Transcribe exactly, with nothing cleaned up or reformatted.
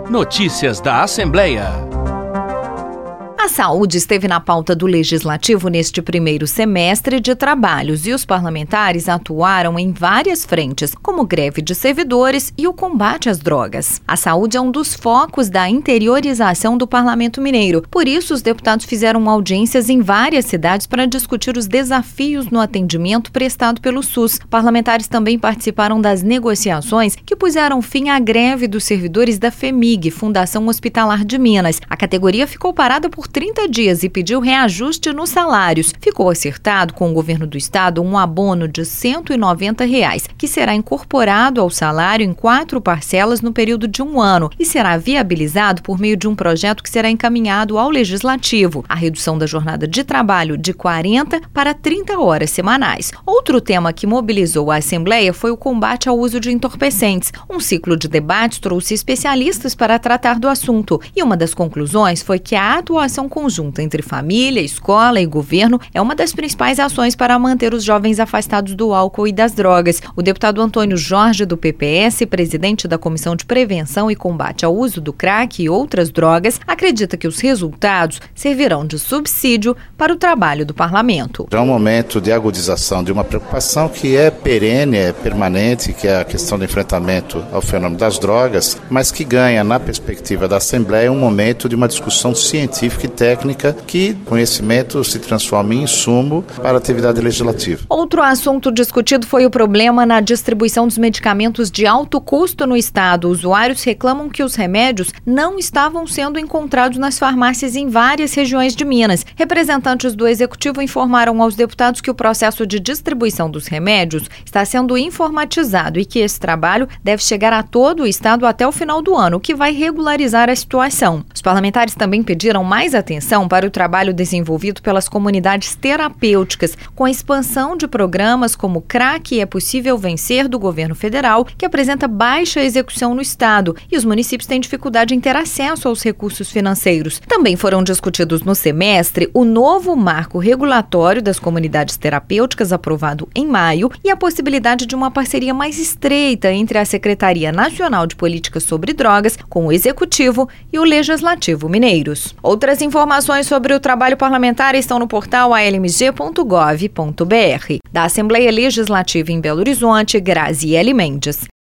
Notícias da Assembleia. A saúde esteve na pauta do Legislativo neste primeiro semestre de trabalhos e os parlamentares atuaram em várias frentes, como greve de servidores e o combate às drogas. A saúde é um dos focos da interiorização do Parlamento Mineiro. Por isso, os deputados fizeram audiências em várias cidades para discutir os desafios no atendimento prestado pelo SUS. Parlamentares também participaram das negociações que puseram fim à greve dos servidores da FEMIG, Fundação Hospitalar de Minas. A categoria ficou parada por trinta dias e pediu reajuste nos salários. Ficou acertado com o governo do estado um abono de cento e noventa reais, que será incorporado ao salário em quatro parcelas no período de um ano e será viabilizado por meio de um projeto que será encaminhado ao Legislativo. A redução da jornada de trabalho de quarenta para trinta horas semanais. Outro tema que mobilizou a Assembleia foi o combate ao uso de entorpecentes. Um ciclo de debates trouxe especialistas para tratar do assunto e uma das conclusões foi que a atuação conjunta entre família, escola e governo é uma das principais ações para manter os jovens afastados do álcool e das drogas. O deputado Antônio Jorge, do P P S, presidente da Comissão de Prevenção e Combate ao Uso do Crack e outras drogas, acredita que os resultados servirão de subsídio para o trabalho do parlamento. É um momento de agudização de uma preocupação que é perene, é permanente, que é a questão do enfrentamento ao fenômeno das drogas, mas que ganha, na perspectiva da Assembleia, um momento de uma discussão científica e técnica que conhecimento se transforma em insumo para a atividade legislativa. Outro assunto discutido foi o problema na distribuição dos medicamentos de alto custo no estado. Usuários reclamam que os remédios não estavam sendo encontrados nas farmácias em várias regiões de Minas. Representantes do Executivo informaram aos deputados que o processo de distribuição dos remédios está sendo informatizado e que esse trabalho deve chegar a todo o estado até o final do ano, o que vai regularizar a situação. Os parlamentares também pediram mais atenção para o trabalho desenvolvido pelas comunidades terapêuticas, com a expansão de programas como Crack é Possível Vencer do governo federal, que apresenta baixa execução no estado, e os municípios têm dificuldade em ter acesso aos recursos financeiros. Também foram discutidos no semestre o novo marco regulatório das comunidades terapêuticas, aprovado em maio, e a possibilidade de uma parceria mais estreita entre a Secretaria Nacional de Políticas sobre Drogas, com o Executivo e o Legislativo mineiros. Outras informações sobre o trabalho parlamentar estão no portal a l m g ponto gov ponto b r. Da Assembleia Legislativa em Belo Horizonte, Graziele Mendes.